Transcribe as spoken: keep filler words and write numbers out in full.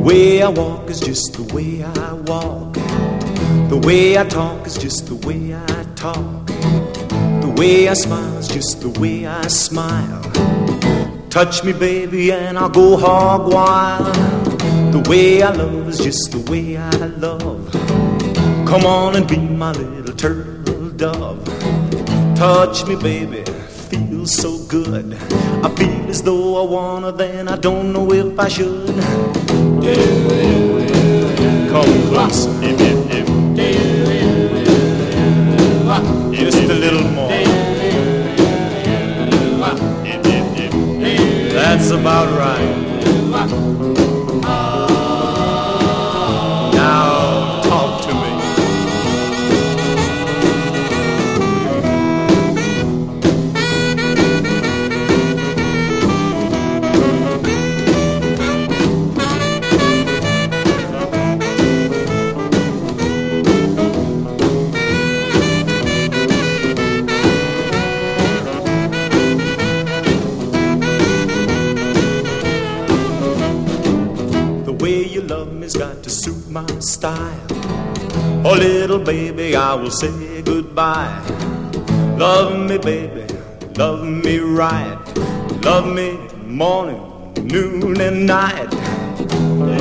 way I walk is just the way I walk. The way I talk is just the way I talk. The way I smile is just the way I smile. Touch me, baby, and I'll go hog wild. The way I love is just the way I love. Come on and be my little turtle dove. Touch me, baby, feels so good. I feel as though I wanna, then I don't know if I should. Come closer, just a little more. That's about right. Now talk to me. Got to suit my style. Oh, little baby, I will say goodbye. Love me, baby, love me right. Love me morning, noon, and night.